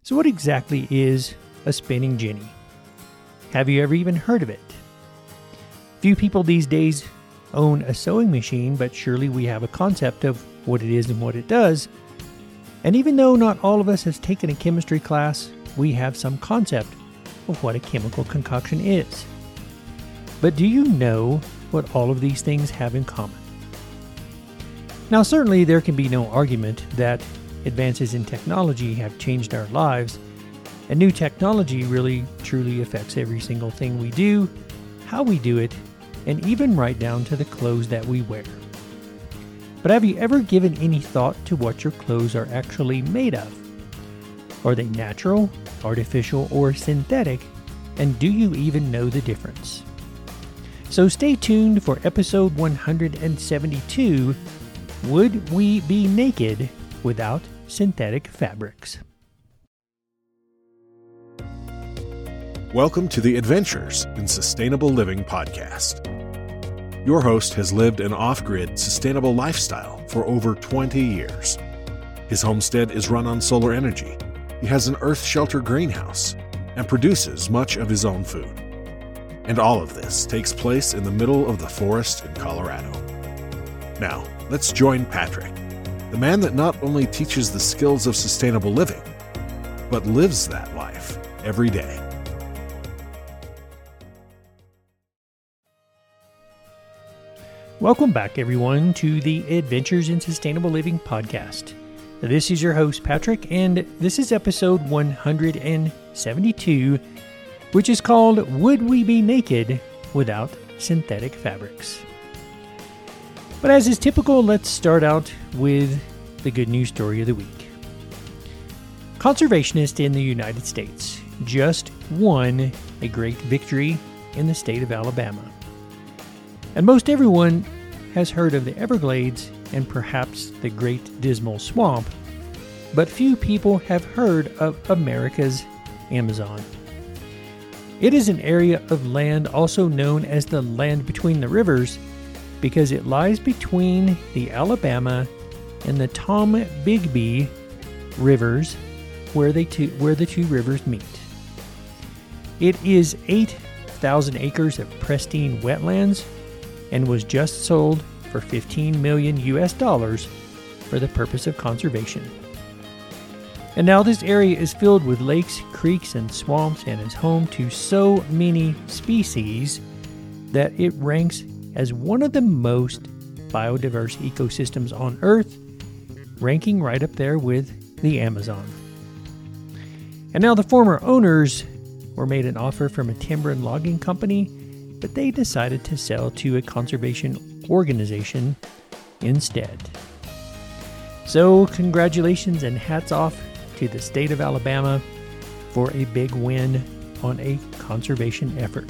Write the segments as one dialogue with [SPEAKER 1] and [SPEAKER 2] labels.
[SPEAKER 1] So what exactly is a spinning jenny? Have you ever even heard of it? Few people these days own a sewing machine, but surely we have a concept of what it is and what it does. And even though not all of us has taken a chemistry class, we have some concept of what a chemical concoction is. But do you know what all of these things have in common? Now, certainly there can be no argument that advances in technology have changed our lives, and new technology really truly affects every single thing we do, how we do it, and even right down to the clothes that we wear. But have you ever given any thought to what your clothes are actually made of? Are they natural, artificial, or synthetic? And do you even know the difference? So stay tuned for episode 172, Would We Be Naked Without Synthetic Fabrics?
[SPEAKER 2] Welcome to the Adventures in Sustainable Living podcast. Your host has lived an off-grid, sustainable lifestyle for over 20 years. His homestead is run on solar energy. He has an earth-shelter greenhouse and produces much of his own food. And all of this takes place in the middle of the forest in Colorado. Now, let's join Patrick, the man that not only teaches the skills of sustainable living, but lives that life every day.
[SPEAKER 1] Welcome back, everyone, to the Adventures in Sustainable Living podcast. This is your host, Patrick, and this is episode 172, which is called Would We Be Naked Without Synthetic Fabrics? But as is typical, let's start out with the good news story of the week. Conservationists in the United States just won a great victory in the state of Alabama. And most everyone has heard of the Everglades and perhaps the Great Dismal Swamp, but few people have heard of America's Amazon. It is an area of land also known as the land between the rivers because it lies between the Alabama and the Tombigbee rivers where the two rivers meet. It is 8,000 acres of pristine wetlands and was just sold for $15 million for the purpose of conservation. And now this area is filled with lakes, creeks, and swamps and is home to so many species that it ranks as one of the most biodiverse ecosystems on Earth, ranking right up there with the Amazon. And now the former owners were made an offer from a timber and logging company, but they decided to sell to a conservation organization instead. So congratulations and hats off to the state of Alabama for a big win on a conservation effort.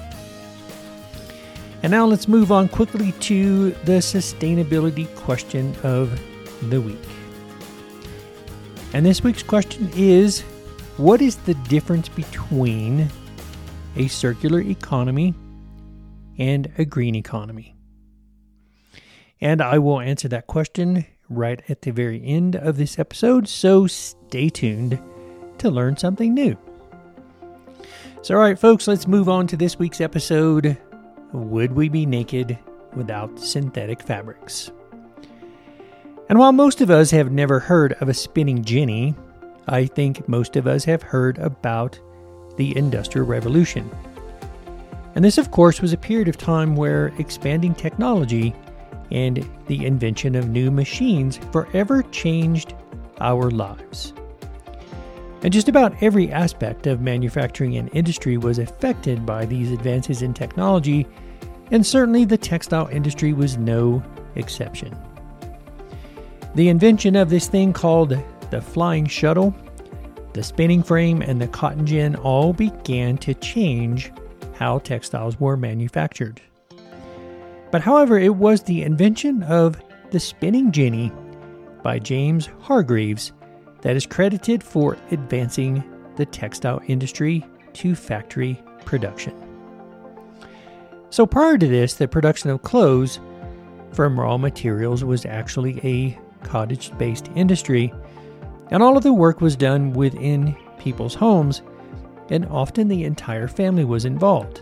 [SPEAKER 1] And now let's move on quickly to the sustainability question of the week. And this week's question is, what is the difference between a circular economy and a green economy? And I will answer that question right at the very end of this episode, so stay tuned to learn something new. So all right, folks, let's move on to this week's episode. Would we be naked without synthetic fabrics? And while most of us have never heard of a spinning jenny, I think most of us have heard about the Industrial Revolution. And this, of course, was a period of time where expanding technology and the invention of new machines forever changed our lives. And just about every aspect of manufacturing and industry was affected by these advances in technology, and certainly the textile industry was no exception. The invention of this thing called the flying shuttle, the spinning frame, and the cotton gin all began to change how textiles were manufactured. But however, it was the invention of the spinning jenny by James Hargreaves that is credited for advancing the textile industry to factory production. So prior to this, the production of clothes from raw materials was actually a cottage-based industry, And all of the work was done within people's homes, and often the entire family was involved.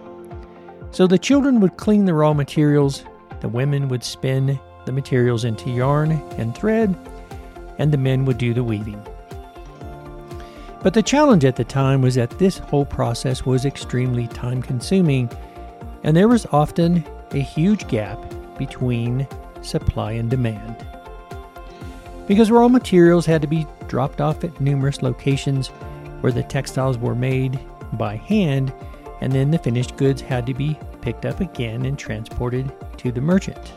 [SPEAKER 1] So the children would clean the raw materials, the women would spin the materials into yarn and thread, and the men would do the weaving. But the challenge at the time was that this whole process was extremely time-consuming, and there was often a huge gap between supply and demand. Because raw materials had to be dropped off at numerous locations where the textiles were made by hand, and then the finished goods had to be picked up again and transported to the merchant.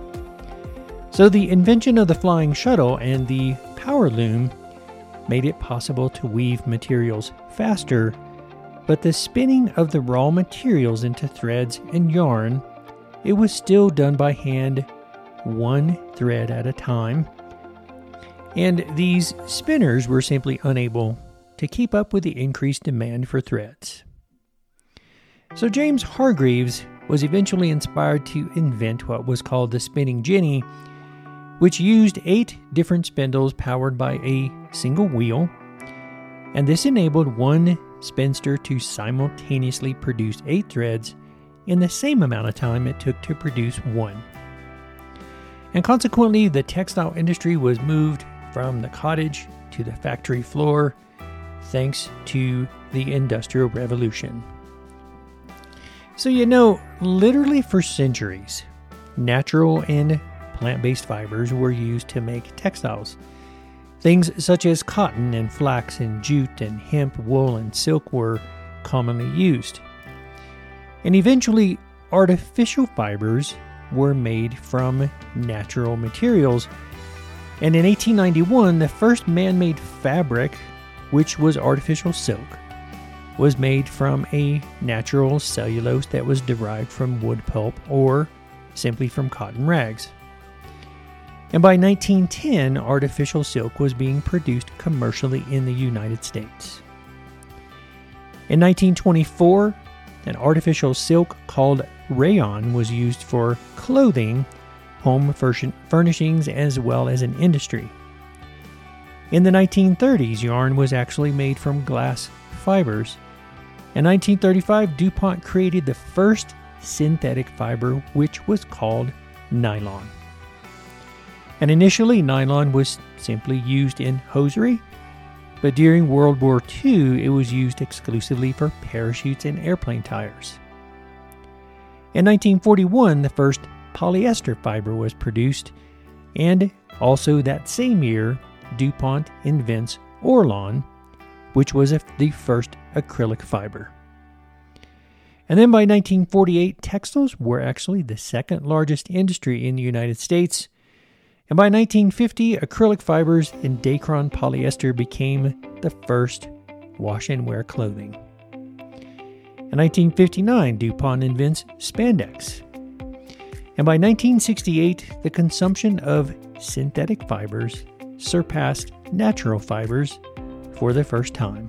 [SPEAKER 1] So the invention of the flying shuttle and the power loom made it possible to weave materials faster, but the spinning of the raw materials into threads and yarn, it was still done by hand, one thread at a time. And these spinners were simply unable to keep up with the increased demand for threads. So James Hargreaves was eventually inspired to invent what was called the spinning jenny, which used 8 different spindles powered by a single wheel, and this enabled one spinster to simultaneously produce 8 threads in the same amount of time it took to produce one. And consequently, the textile industry was moved from the cottage to the factory floor thanks to the Industrial Revolution. So literally for centuries, natural and plant-based fibers were used to make textiles. Things such as cotton and flax and jute and hemp, wool and silk were commonly used. And eventually, artificial fibers were made from natural materials. And in 1891, the first man-made fabric, which was artificial silk, was made from a natural cellulose that was derived from wood pulp or simply from cotton rags. And by 1910, artificial silk was being produced commercially in the United States. In 1924, an artificial silk called rayon was used for clothing, home furnishings, as well as in industry. In the 1930s, yarn was actually made from glass fibers. In 1935, DuPont created the first synthetic fiber, which was called nylon. And initially, nylon was simply used in hosiery, but during World War II, it was used exclusively for parachutes and airplane tires. In 1941, the first polyester fiber was produced, and also that same year, DuPont invents Orlon, which was the first acrylic fiber. And then by 1948, textiles were actually the second largest industry in the United States. And by 1950, acrylic fibers and Dacron polyester became the first wash and wear clothing. In 1959, DuPont invents spandex. And by 1968, the consumption of synthetic fibers surpassed natural fibers for the first time.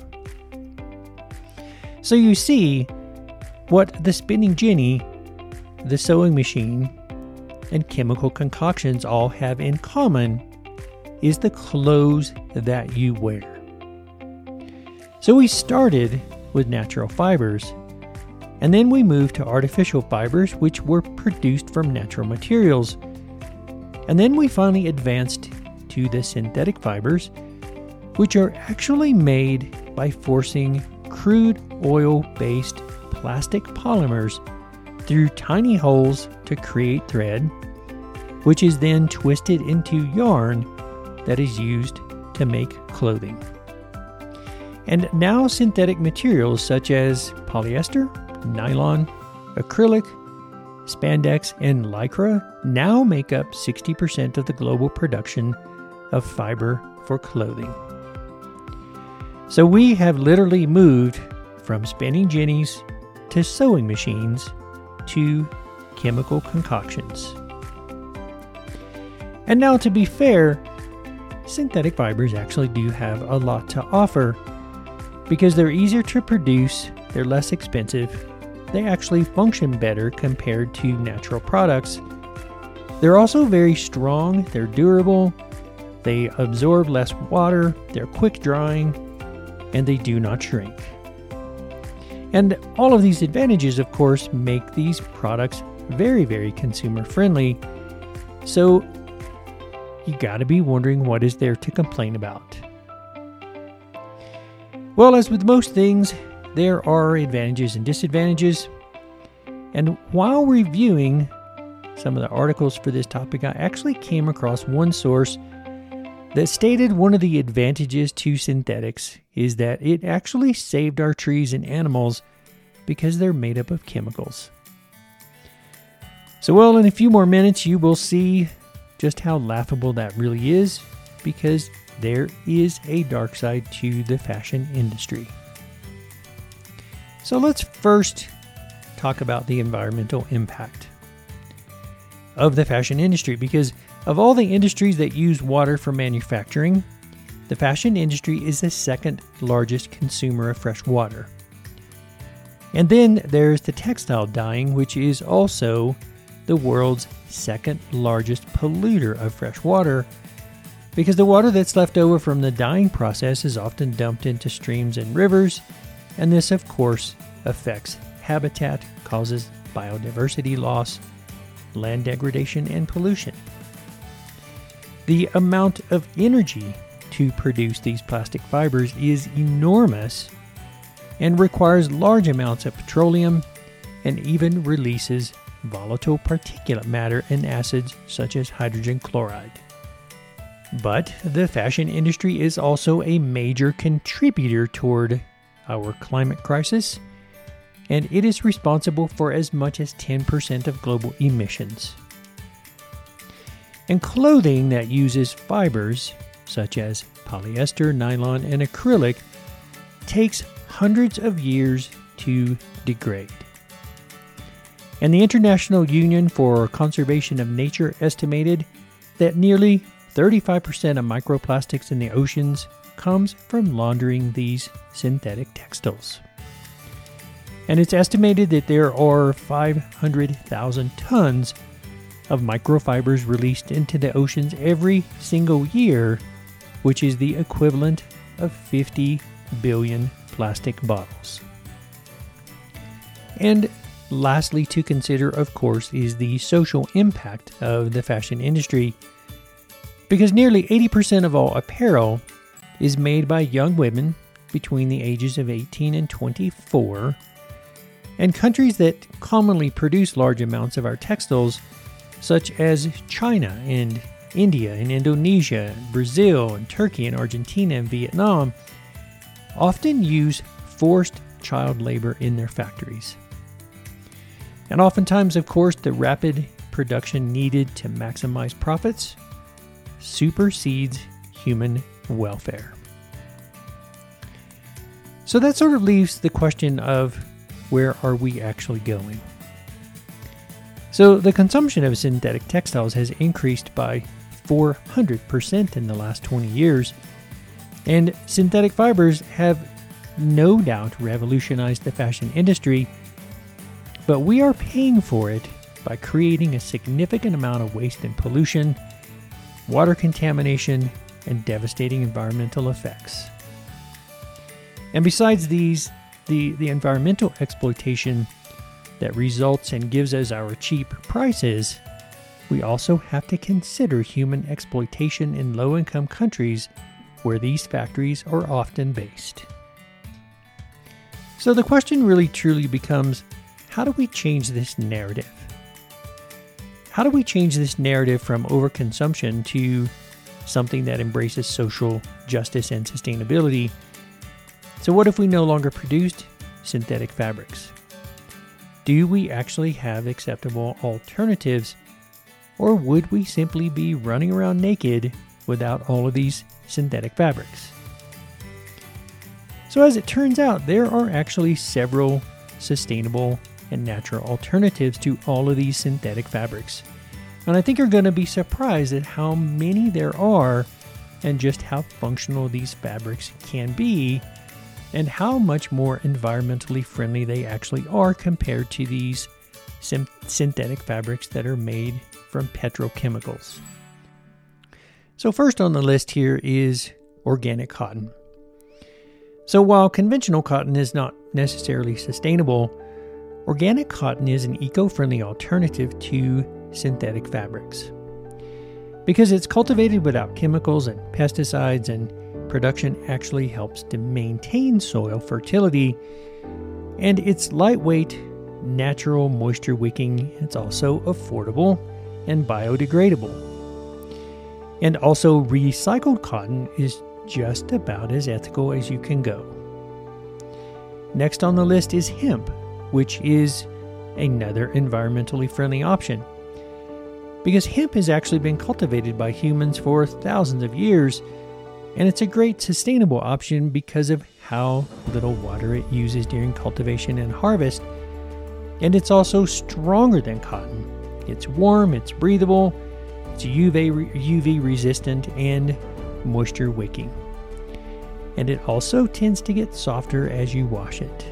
[SPEAKER 1] So you see, what the spinning jenny, the sewing machine, and chemical concoctions all have in common is the clothes that you wear. So we started with natural fibers, and then we moved to artificial fibers, which were produced from natural materials. And then we finally advanced to the synthetic fibers, which are actually made by forcing crude oil-based plastic polymers through tiny holes to create thread, which is then twisted into yarn that is used to make clothing. And now synthetic materials such as polyester, nylon, acrylic, spandex, and lycra now make up 60% of the global production of fiber for clothing. So we have literally moved from spinning jennies to sewing machines to chemical concoctions. And now, to be fair, synthetic fibers actually do have a lot to offer because they're easier to produce, they're less expensive, they actually function better compared to natural products. They're also very strong, they're durable, They absorb less water, they're quick drying, and they do not shrink. And all of these advantages, of course, make these products very, very consumer friendly. So you gotta be wondering what is there to complain about. Well, as with most things, there are advantages and disadvantages. And while reviewing some of the articles for this topic, I actually came across one source that stated one of the advantages to synthetics is that it actually saved our trees and animals because they're made up of chemicals. So, well, in a few more minutes, you will see just how laughable that really is, because there is a dark side to the fashion industry. So let's first talk about the environmental impact of the fashion industry, because of all the industries that use water for manufacturing, the fashion industry is the second largest consumer of fresh water. And then there's the textile dyeing, which is also the world's second largest polluter of fresh water, because the water that's left over from the dyeing process is often dumped into streams and rivers, and this, of course, affects habitat, causes biodiversity loss, land degradation, and pollution. The amount of energy to produce these plastic fibers is enormous and requires large amounts of petroleum and even releases volatile particulate matter and acids such as hydrogen chloride. But the fashion industry is also a major contributor toward our climate crisis, and it is responsible for as much as 10% of global emissions. And clothing that uses fibers, such as polyester, nylon, and acrylic, takes hundreds of years to degrade. And the International Union for Conservation of Nature estimated that nearly 35% of microplastics in the oceans comes from laundering these synthetic textiles. And it's estimated that there are 500,000 tons of microfibers released into the oceans every single year, which is the equivalent of 50 billion plastic bottles. And lastly to consider, of course, is the social impact of the fashion industry, because nearly 80% of all apparel is made by young women between the ages of 18 and 24, and countries that commonly produce large amounts of our textiles, such as China and India and Indonesia, Brazil and Turkey and Argentina and Vietnam, often use forced child labor in their factories. And oftentimes, of course, the rapid production needed to maximize profits supersedes human welfare. So that sort of leaves the question of where are we actually going? So the consumption of synthetic textiles has increased by 400% in the last 20 years, and synthetic fibers have no doubt revolutionized the fashion industry, but we are paying for it by creating a significant amount of waste and pollution, water contamination, and devastating environmental effects. And besides these, the environmental exploitation that results and gives us our cheap prices, we also have to consider human exploitation in low-income countries where these factories are often based. So the question really truly becomes, how do we change this narrative? How do we change this narrative from overconsumption to something that embraces social justice and sustainability? So what if we no longer produced synthetic fabrics? Do we actually have acceptable alternatives, or would we simply be running around naked without all of these synthetic fabrics? So as it turns out, there are actually several sustainable and natural alternatives to all of these synthetic fabrics. And I think you're going to be surprised at how many there are and just how functional these fabrics can be and how much more environmentally friendly they actually are compared to these synthetic fabrics that are made from petrochemicals. So first on the list here is organic cotton. So while conventional cotton is not necessarily sustainable, organic cotton is an eco-friendly alternative to synthetic fabrics. Because it's cultivated without chemicals and pesticides, and production actually helps to maintain soil fertility, and it's lightweight, natural, moisture wicking. It's also affordable and biodegradable. And also recycled cotton is just about as ethical as you can go. Next on the list is hemp, which is another environmentally friendly option. Because hemp has actually been cultivated by humans for thousands of years, and it's a great sustainable option because of how little water it uses during cultivation and harvest. And it's also stronger than cotton. It's warm, it's breathable, it's UV resistant, and moisture wicking. And it also tends to get softer as you wash it.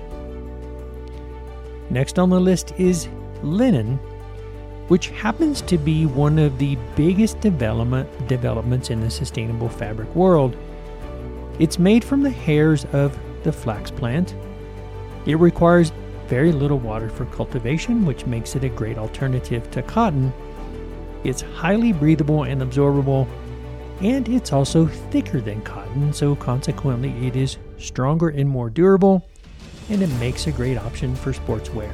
[SPEAKER 1] Next on the list is linen, which happens to be one of the biggest developments in the sustainable fabric world. It's made from the hairs of the flax plant. It requires very little water for cultivation, which makes it a great alternative to cotton. It's highly breathable and absorbable, and it's also thicker than cotton, so consequently it is stronger and more durable, and it makes a great option for sportswear.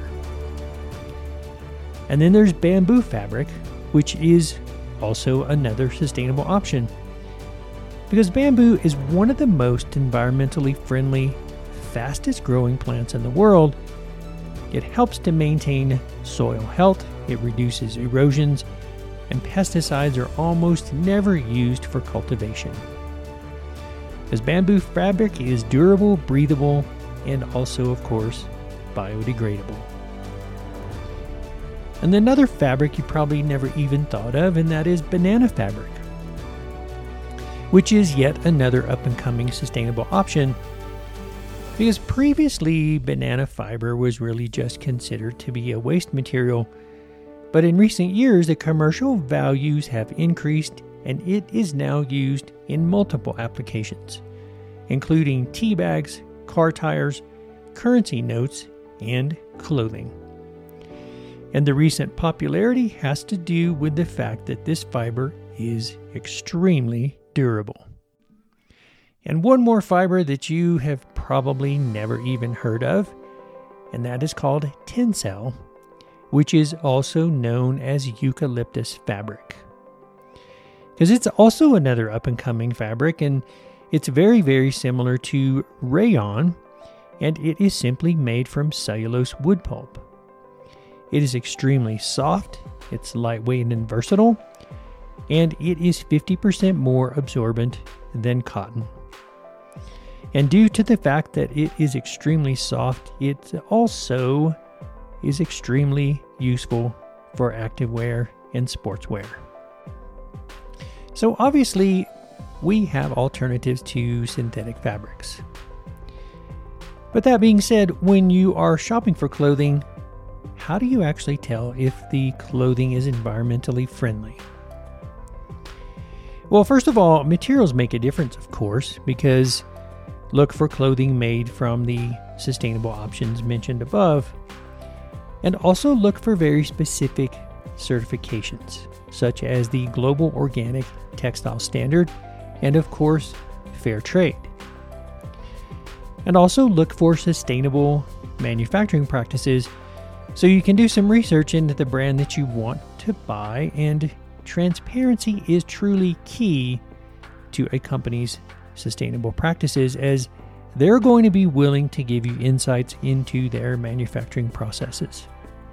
[SPEAKER 1] And then there's bamboo fabric, which is also another sustainable option. Because bamboo is one of the most environmentally friendly, fastest growing plants in the world. It helps to maintain soil health, it reduces erosions, and pesticides are almost never used for cultivation. Because bamboo fabric is durable, breathable, and also, of course, biodegradable. And another fabric you probably never even thought of, and that is banana fabric, which is yet another up-and-coming sustainable option. Because previously, banana fiber was really just considered to be a waste material, but in recent years, the commercial values have increased, and it is now used in multiple applications, including tea bags, car tires, currency notes, and clothing. And the recent popularity has to do with the fact that this fiber is extremely durable. And one more fiber that you have probably never even heard of, and that is called Tencel, which is also known as eucalyptus fabric. Because it's also another up-and-coming fabric, and it's very, very similar to rayon, and it is simply made from cellulose wood pulp. It is extremely soft, it's lightweight and versatile, and it is 50% more absorbent than cotton. And due to the fact that it is extremely soft, it also is extremely useful for activewear and sportswear. So obviously, we have alternatives to synthetic fabrics. But that being said, when you are shopping for clothing, how do you actually tell if the clothing is environmentally friendly? Well, first of all, materials make a difference, of course, because look for clothing made from the sustainable options mentioned above. And also look for very specific certifications, such as the Global Organic Textile Standard and, of course, Fair Trade. And also look for sustainable manufacturing practices, so you can do some research into the brand that you want to buy, and transparency is truly key to a company's sustainable practices, as they're going to be willing to give you insights into their manufacturing processes.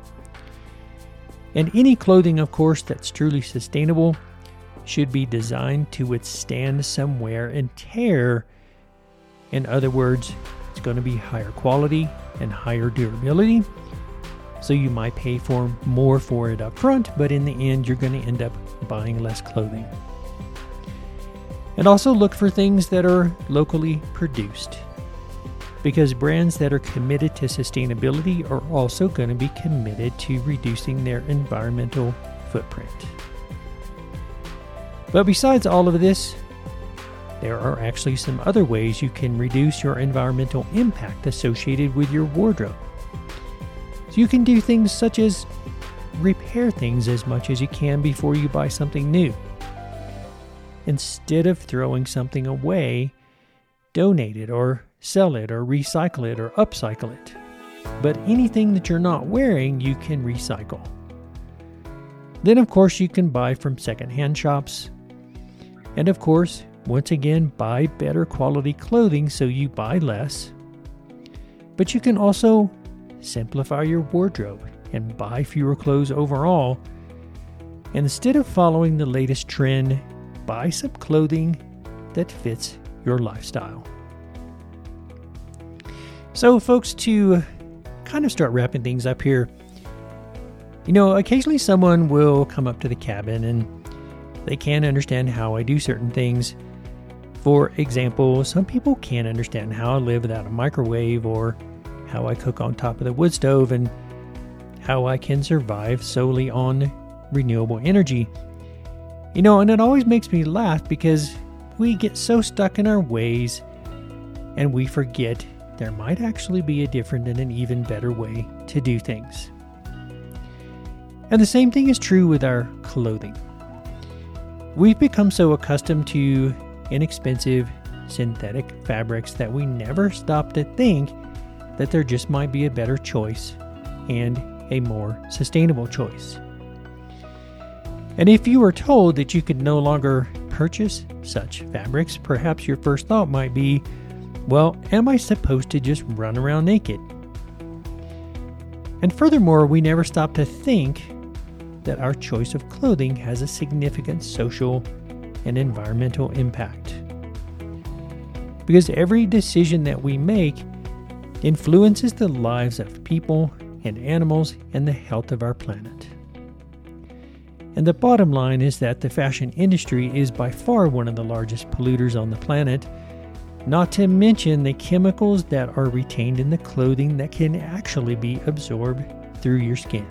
[SPEAKER 1] And any clothing, of course, that's truly sustainable should be designed to withstand some wear and tear. In other words, it's going to be higher quality and higher durability. So you might pay more for it up front, but in the end, you're going to end up buying less clothing. And also look for things that are locally produced, because brands that are committed to sustainability are also going to be committed to reducing their environmental footprint. But besides all of this, there are actually some other ways you can reduce your environmental impact associated with your wardrobe. So you can do things such as repair things as much as you can before you buy something new. Instead of throwing something away, donate it or sell it or recycle it or upcycle it. But anything that you're not wearing, you can recycle. Then, of course, you can buy from secondhand shops. And of course, once again, buy better quality clothing so you buy less. But you can also simplify your wardrobe and buy fewer clothes overall. Instead of following the latest trend, buy some clothing that fits your lifestyle. So, folks, to kind of start wrapping things up here, occasionally someone will come up to the cabin and they can't understand how I do certain things. For example, some people can't understand how I live without a microwave, or how I cook on top of the wood stove, and how I can survive solely on renewable energy. And it always makes me laugh because we get so stuck in our ways and we forget there might actually be a different and an even better way to do things. And the same thing is true with our clothing. We've become so accustomed to inexpensive synthetic fabrics that we never stop to think that there just might be a better choice and a more sustainable choice. And if you were told that you could no longer purchase such fabrics, perhaps your first thought might be, well, am I supposed to just run around naked? And furthermore, we never stop to think that our choice of clothing has a significant social and environmental impact. Because every decision that we make influences the lives of people and animals and the health of our planet. And the bottom line is that the fashion industry is by far one of the largest polluters on the planet, not to mention the chemicals that are retained in the clothing that can actually be absorbed through your skin.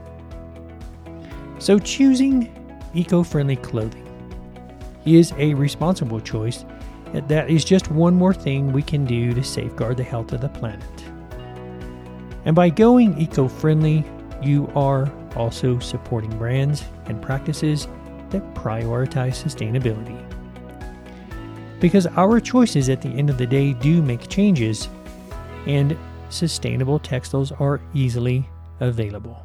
[SPEAKER 1] So choosing eco-friendly clothing is a responsible choice. That is just one more thing we can do to safeguard the health of the planet. And by going eco-friendly, you are also supporting brands and practices that prioritize sustainability. Because our choices at the end of the day do make changes, and sustainable textiles are easily available.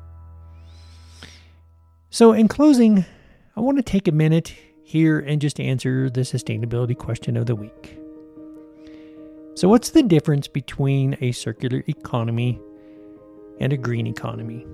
[SPEAKER 1] So in closing, I want to take a minute here and just answer the sustainability question of the week. So what's the difference between a circular economy and a green economy?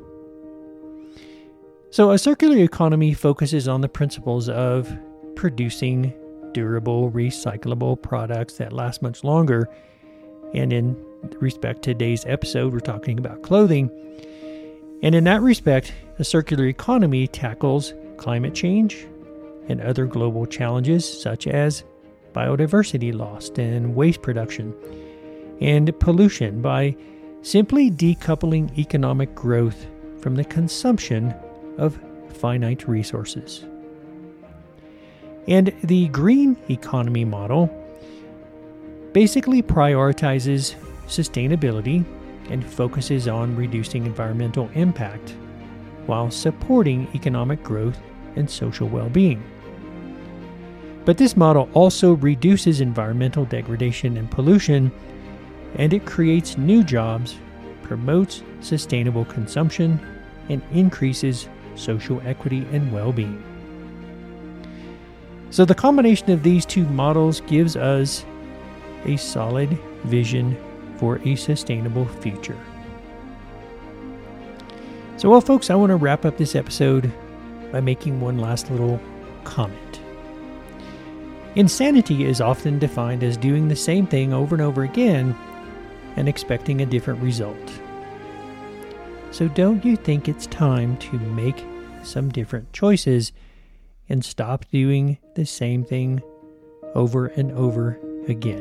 [SPEAKER 1] So a circular economy focuses on the principles of producing durable, recyclable products that last much longer. And in respect to today's episode, we're talking about clothing. And in that respect, a circular economy tackles climate change and other global challenges such as biodiversity loss and waste production and pollution by simply decoupling economic growth from the consumption of finite resources. And the green economy model basically prioritizes sustainability and focuses on reducing environmental impact while supporting economic growth and social well-being. But this model also reduces environmental degradation and pollution, and it creates new jobs, promotes sustainable consumption, and increases social equity and well-being. So the combination of these two models gives us a solid vision for a sustainable future. So, well, folks, I want to wrap up this episode by making one last little comment. Insanity is often defined as doing the same thing over and over again and expecting a different result. So don't you think it's time to make some different choices and stop doing the same thing over and over again?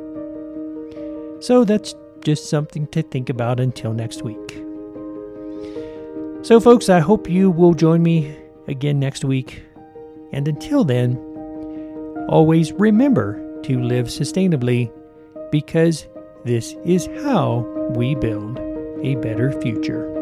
[SPEAKER 1] So that's just something to think about until next week. So folks, I hope you will join me again next week. And until then, always remember to live sustainably, because this is how we build a better future.